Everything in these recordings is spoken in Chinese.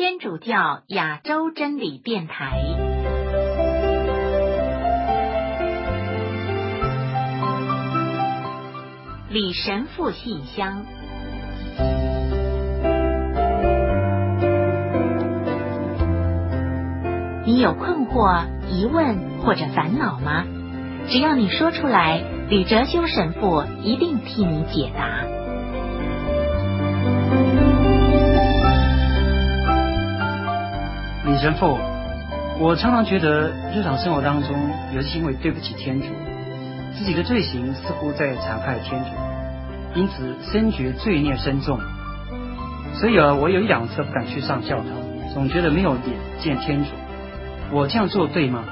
天主教亚洲真理电台。李神父信箱。你有困惑、疑问或者烦恼吗？只要你说出来，李哲修神父一定替你解答。 李神父，我常常觉得日常生活当中有些行为对不起天主，自己的罪行似乎在残害天主，因此深觉罪孽深重。所以我有1-2次不敢去上教堂，总觉得没有脸见天主。我这样做对吗？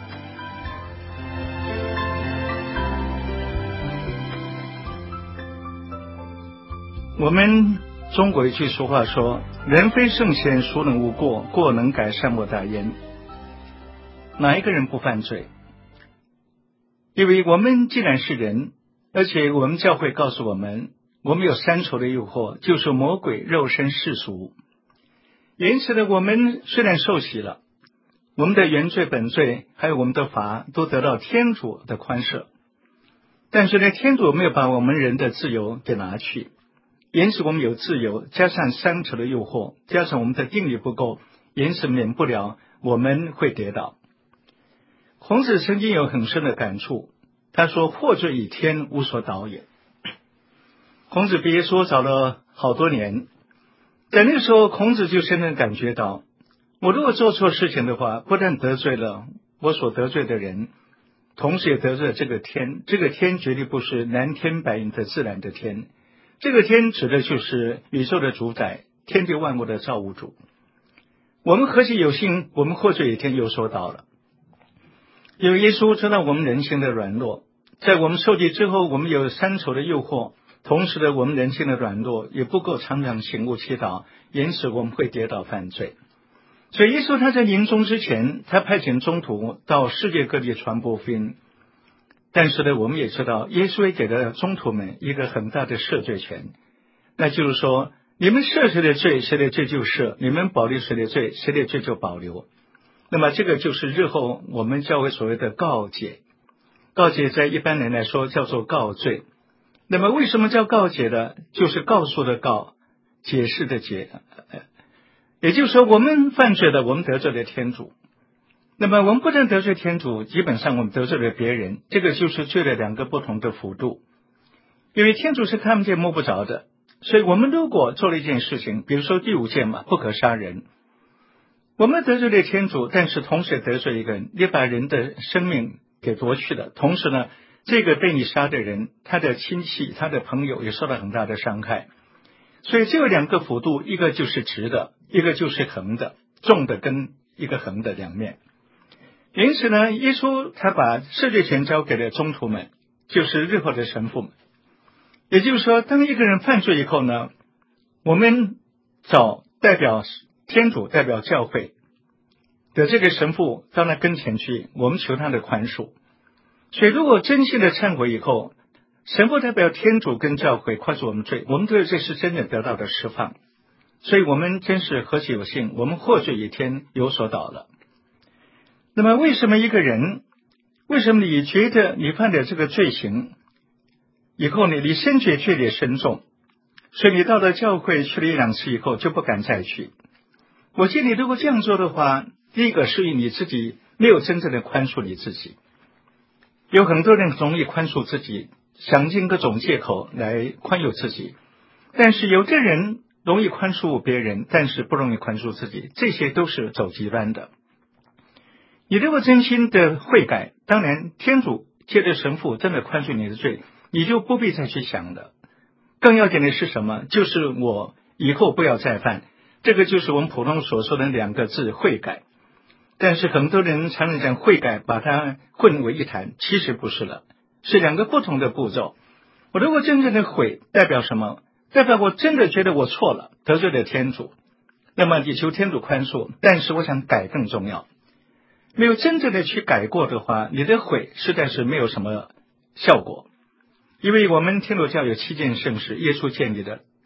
我们中国一句俗话说，人非圣贤，孰能无过？过能改，善莫大焉。哪一个人不犯罪？因为我们既然是人，而且我们教会告诉我们，我们有3重的诱惑，就是魔鬼、肉身、世俗。因此呢，我们虽然受洗了，我们的原罪、本罪还有我们的罚都得到天主的宽赦，但是呢，天主没有把我们人的自由给拿去，因此我们有自由，加上3重的诱惑，加上我们的定力不够，因此免不了我们会跌倒。孔子曾经有很深的感触，他说祸罪以天，无所导也。孔子比耶稣早了好多年，在那个时候孔子就深深感觉到，我如果做错事情的话，不但得罪了我所得罪的人，同时也得罪了这个天。这个天绝对不是蓝天白云的自然的天，这个天指的就是宇宙的主宰，天地万物的造物主。我们何其有幸，我们祸罪以天，有所导了。因为耶稣知道我们人性的软弱，在我们受洗之后，我们有3重的诱惑，同时的我们人性的软弱也不够常常醒悟祈祷，因此我们会跌倒犯罪。所以耶稣他在临终之前，他派遣宗徒到世界各地传播福音。但是呢，我们也知道耶稣也给了宗徒们一个很大的赦罪权，那就是说，你们赦谁的罪，谁的罪就赦；你们保留谁的罪，谁的罪就保留。那么这个就是日后我们教会所谓的告解。告解在一般人来说叫做告罪。那么为什么叫告解呢？就是告诉的告，解释的解。也就是说，我们犯罪了，我们得罪了天主。那么我们不但得罪天主，基本上我们得罪了别人，这个就是罪的2个不同的幅度。因为天主是看不见摸不着的，所以我们如果做了一件事情，比如说第5戒嘛，不可杀人，我们得罪了天主，但是同时也得罪一个人，你把人的生命给夺去了，同时呢，这个被你杀的人，他的亲戚、他的朋友也受到很大的伤害。所以这有2个幅度，一个就是直的，一个就是横的，纵的跟一个横的2面。因此呢，耶稣他把赦罪权交给了宗徒们，就是日后的神父们。也就是说，当一个人犯罪以后呢，我们找代表天主、代表教会的这个神父到他跟前去，我们求他的宽恕。所以如果真心的忏悔以后，神父代表天主跟教会宽恕我们罪，我们对罪是真的得到的释放。所以我们真是何其有幸，我们祸罪以天，有所导了。那么为什么一个人，为什么你觉得你犯的这个罪行以后呢，你深觉罪孽深重，所以你到了教会去了1-2次以后就不敢再去？我建议你如果这样做的话，第一个是你自己没有真正的宽恕你自己。有很多人容易宽恕自己，想尽各种借口来宽宥自己，但是有的人容易宽恕别人，但是不容易宽恕自己，这些都是走极端的。你如果真心的悔改，当然天主借着神父真的宽恕你的罪，你就不必再去想了。更要紧的是什么？就是我以后不要再犯，这个就是我们普通所说的2个字，悔改。但是很多人常常讲悔改，把它混为一谈，其实不是了，是2个不同的步骤。我如果真正的悔，代表什么？代表我真的觉得我错了，得罪了天主，那么你求天主宽恕，但是我想改更重要。没有真正的去改过的话，你的悔实在是没有什么效果。因为我们天主教有7件圣事，耶稣建立的，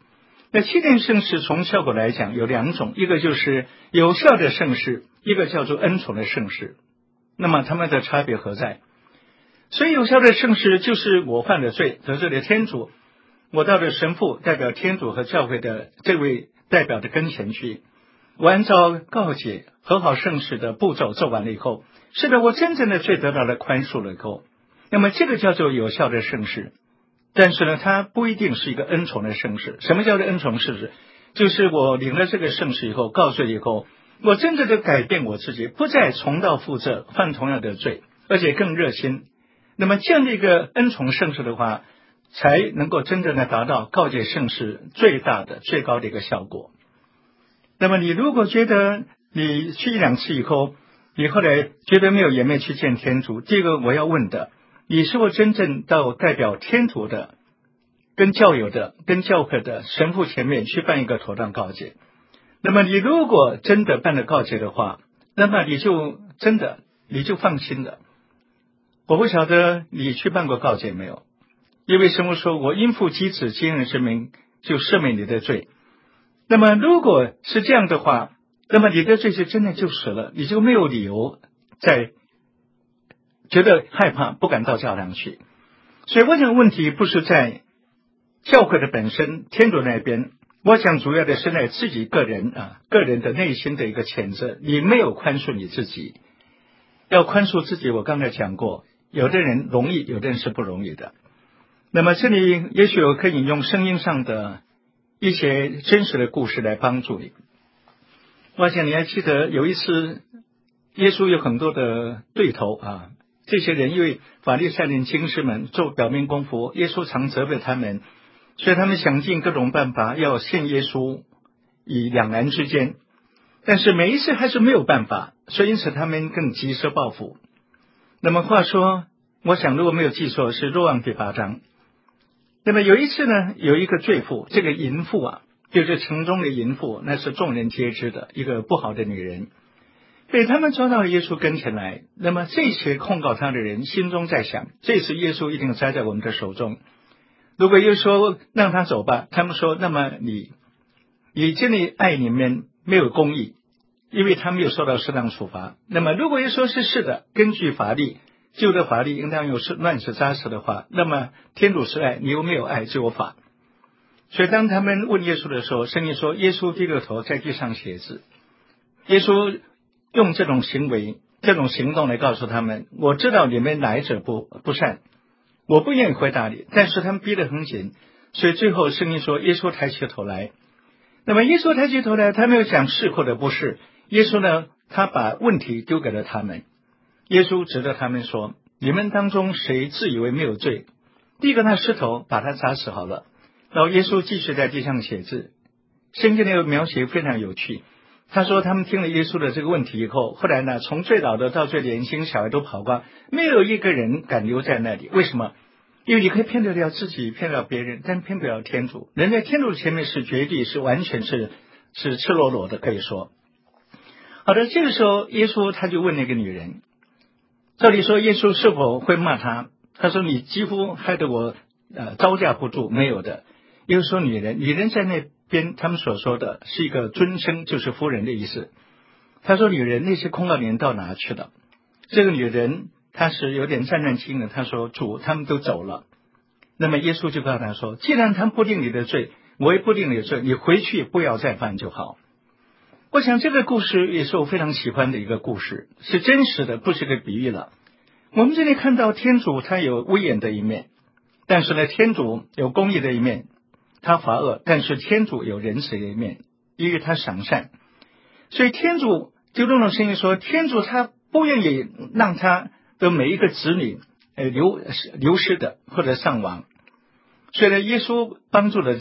那7件圣事从效果来讲有2种，一个就是有效的圣事，一个叫做恩宠的圣事。那么它们的差别何在？所以有效的圣事就是我犯了罪，得罪了天主，我到了神父代表天主和教会的这位代表的跟前去，我按照告解和好圣事的步骤做完了以后，是的，我真正的罪得到了宽恕了以后，那么这个叫做有效的圣事。但是呢，它不一定是一个恩宠的圣事。什么叫做恩宠圣事？就是我领了这个圣事以后，告罪以后，我真正的改变我自己，不再重蹈覆辙，犯同样的罪，而且更热心。那么这样的一个恩宠圣事的话，才能够真正的达到告解圣事最大的最高的一个效果。那么你如果觉得你去1-2次以后，你后来觉得没有颜面去见天主，这个我要问的，你是否真正到代表天主的、跟教友的、跟教会的神父前面去办一个妥当告解？那么你如果真的办了告解的话，那么你就放心了。我不晓得你去办过告解没有？因为神父说，我因父及子今日之名就赦免你的罪。那么如果是这样的话，那么你的罪就真的就死了，你就没有理由再觉得害怕，不敢到教堂去。所以我想问题不是在教会的本身，天主那边，我想主要的是在自己个人的内心的一个谴责，你没有宽恕你自己。要宽恕自己，我刚才讲过，有的人容易，有的人是不容易的。那么这里也许我可以引用圣经上的一些真实的故事来帮助你。我想你还记得有一次耶稣有很多的对头这些人因为法利赛人经师们做表面功夫，耶稣常责备他们，所以他们想尽各种办法要陷耶稣以两难之间，但是每一次还是没有办法，所以因此他们更急着报复。那么话说，我想如果没有记错是若望第8章。那么有一次呢，有一个罪妇，这个淫妇就是城中的淫妇，那是众人皆知的一个不好的女人，被他们抓到耶稣跟前来。那么这些控告他的人心中在想，这次耶稣一定栽在我们的手中。如果耶稣说让他走吧，他们说那么你这里爱里面没有公义，因为他没有受到适当处罚。那么如果耶稣说是的，根据法律，旧的法律应当有乱世扎实的话，那么天主是爱，你又没有爱就有法。所以当他们问耶稣的时候，圣经说耶稣低着头在地上写字。耶稣用这种行为这种行动来告诉他们，我知道你们来者不善，我不愿意回答你，但是他们逼得很紧，所以最后圣经说耶稣抬起头来。那么耶稣抬起头来，他没有讲是或者不是，耶稣呢，他把问题丢给了他们。耶稣指着他们说，你们当中谁自以为没有罪，第一个拿石头把他砸死好了。然后耶稣继续在地上写字。圣经的描写非常有趣，他说他们听了耶稣的这个问题以后，后来呢，从最老的到最年轻小孩都跑光，没有一个人敢留在那里。为什么？因为你可以骗得了自己，骗得了别人，但骗不了天主。人在天主前面是绝对是完全是赤裸裸的，可以说。好的，这个时候耶稣他就问那个女人，照理说耶稣是否会骂他？他说你几乎害得我招架不住。没有的。耶稣说女人在那边他们所说的是一个尊称，就是夫人的意思。他说女人，那些控告你人到哪去了？这个女人她是有点战战兢兢的，她说主，他们都走了。那么耶稣就告诉他说，既然他们不定你的罪，我也不定你的罪，你回去不要再犯就好。我想这个故事也是我非常喜欢的一个故事，是真实的，不是个比喻了。我们这里看到天主他有威严的一面，但是呢，天主有公义的一面，他罚恶，但是天主有仁慈的一面，因为他赏善。所以天主就这种声音说，天主他不愿意让他的每一个子女流失的或者丧亡。所以呢，耶稣帮助了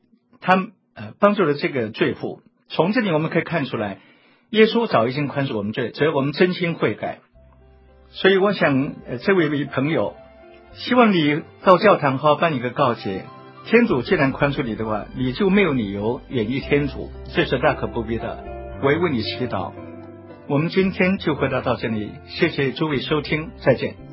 这个罪妇。从这里我们可以看出来，耶稣早已经宽恕我们罪，只要我们真心悔改。所以我想这位朋友，希望你到教堂好办一个告解，天主既然宽恕你的话，你就没有理由远离天主，这是大可不必的。我也为你祈祷。我们今天就回答到这里，谢谢诸位收听，再见。